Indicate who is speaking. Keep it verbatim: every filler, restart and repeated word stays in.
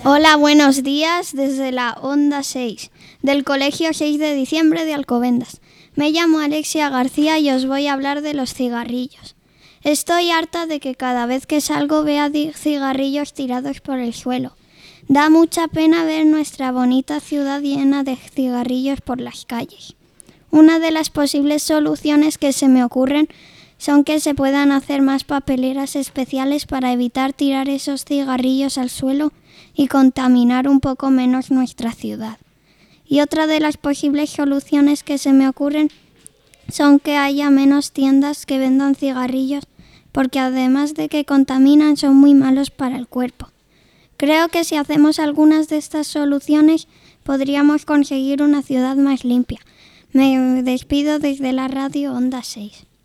Speaker 1: Hola, buenos días desde la Onda seis, del Colegio seis de diciembre de Alcobendas. Me llamo Alexia García y os voy a hablar de los cigarrillos. Estoy harta de que cada vez que salgo vea cigarrillos tirados por el suelo. Da mucha pena ver nuestra bonita ciudad llena de cigarrillos por las calles. Una de las posibles soluciones que se me ocurren son que se puedan hacer más papeleras especiales para evitar tirar esos cigarrillos al suelo y contaminar un poco menos nuestra ciudad. Y otra de las posibles soluciones que se me ocurren son que haya menos tiendas que vendan cigarrillos, porque además de que contaminan son muy malos para el cuerpo. Creo que si hacemos algunas de estas soluciones podríamos conseguir una ciudad más limpia. Me despido desde la radio Onda seis.